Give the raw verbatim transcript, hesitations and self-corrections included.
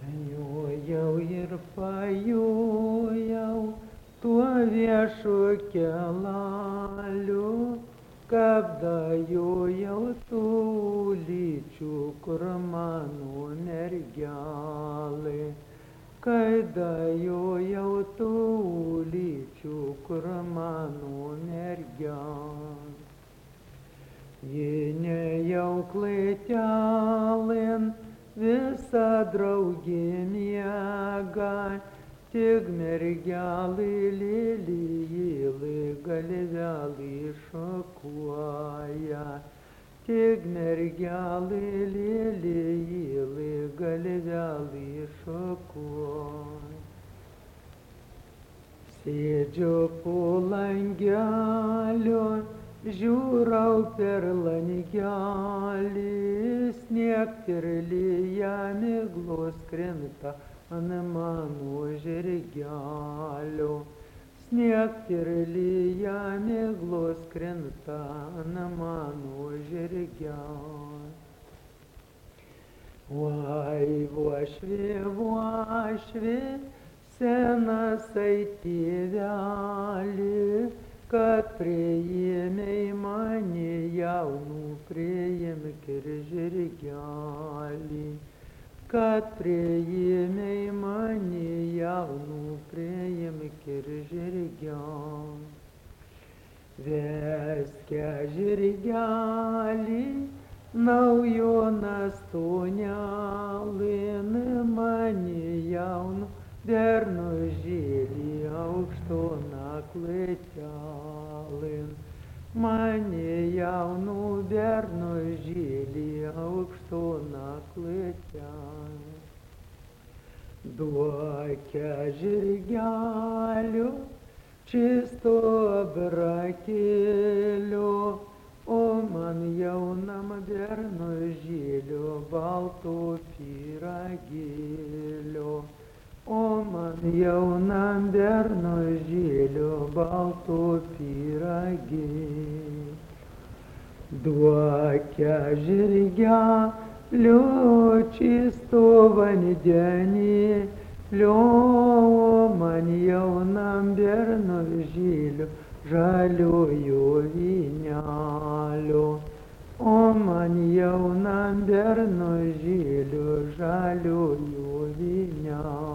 Jojau ir pajojau tuo viešu kelaliu, kada jojau tų lyčių, kur mano mergelė. Kada jojau tų lyčių, kur mano mergelė. Ji nejau klaitelin, visa draugė miega, tik mergelė lėlėlė galvelį šakuoja. Tik mergelė lėlėlė galvelį šakuoja. Sėdžiu po langeliu, žiūrau per langelį, sniegtirlyje miglos krinta ant mano žirgelio. Sniegtirlyje miglos krinta ant mano žirgelio. Vai uošvė, uošvė, senas tėveli, kad priėmei mane jaunų, priimk ir žirgelį. Kad priėmei mane jaunų, priimk ir žirgelį. Veske žirgelį, naujonas tonelin, mane jaunų, bernužėlį aukštona klaitelin. Mane jaunų bernužėlį aukštona klaitelin. Duokia žirgelių, čisto brakėlių, o man jaunam bernužėlių balto pyragėlių. O man jaunam bernužėlių balto pyragėlių. Duokia žirgelių, čisto vandenėlio, o man jaunam bernužėlių žaliojo vynelio. O man jaunam bernužėlių žaliojo vynelio.